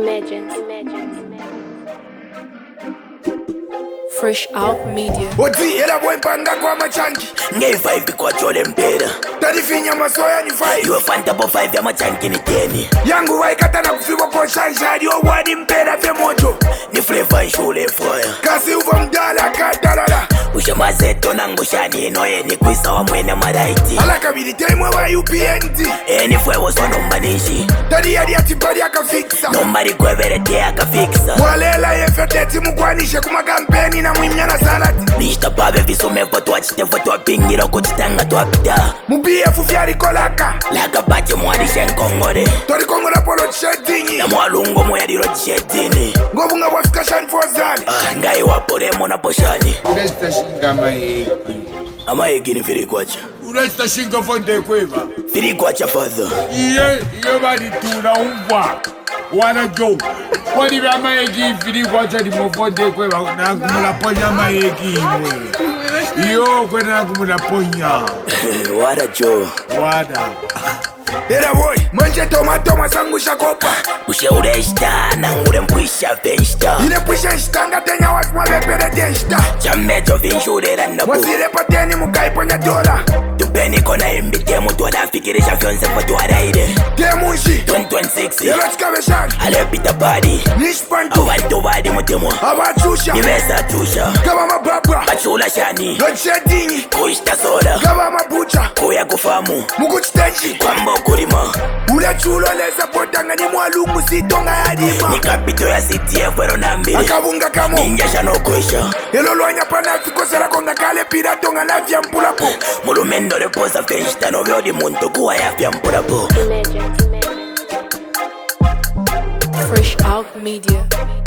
Fresh Out Media. Oti era boy panga kwa machanki Nge 5 kwa chole mpera Tarifinya masoya ni 5 Iwe fanta po 5 ya machanki ni 10 Yangu waikata na kufiwa kwa shanshari O wadi mpera fe mojo Ni flavor nshule foya Kasi uva mdala katalala Usha mazeto na ngushani inoye ni kuisa wa mwene maraiti Ala kabili temwe wa UPNT Ni fwewo so nombanishi Tadi yadi atipari akafiksa Nombari kwevere te akafiksa Mwalela yefeteti mukwanishe kuma kampeni na mwimnyana salati Nishta babe visume foto wachite foto wapingira kuchitanga tuwapita Mubie fufyari kolaka Laka bache mwarishe nkongore Tori kongola polo chishetingi Na mwalungo mwayadiro chishetini Ngobu nga wafika shani fozali Ngai wapuremo na poshani Uresta shinga maegi. Amaegi ni firikwacha Uresta shinga fonde kweva. Firikwacha father Iye bali tuna umwa. Wana jo. Kwani vya maegi firikwacha ni mofonde kweva. Na kumula ponya maegi imwe. Iyo kwena kumula ponya. Wada jo Wada. Era boy, manje tomato masangusha kopa Ushe ureshta na ngure mpwisha venshta Ine pusha shtanga tenya watu mwabepere tenshta Chameto vinshurera nabu Wasire pateni mukaiponya dola Tupeni kona imbite mutu anafikirisha fyonse fotu waraide Temushi 2026 Yelo chikabeshani Alepita badi Nishpantu Abantu badi mutemwa Abachusha Nivesa tusha Kaba mababa Bachula shani Lodsheddingi Kuishta soda Kaba mabucha Kuya kufamu Mukuchitenji Kwamba ukulima Ule chulo leza potanga ni mwalungu sitonga yadima Nikapito ya CTF wero nambili Akabunga kamo Ninjasha no kwisha Elo luanya panafi kosera konga kale pirato nga lafya mpulapo Mulumendo reposa fenshta no vyodi muntu kuwa ya fya mpurapo Fresh Out Media.